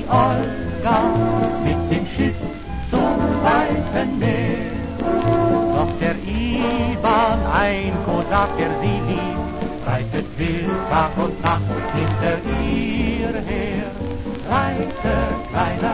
Olga mit dem Schiff zum weiten Meer. Doch der Iwan, ein Kosak, der sie liebt, reitet wild Tag und Nacht hinter ihr her. Reite, kleiner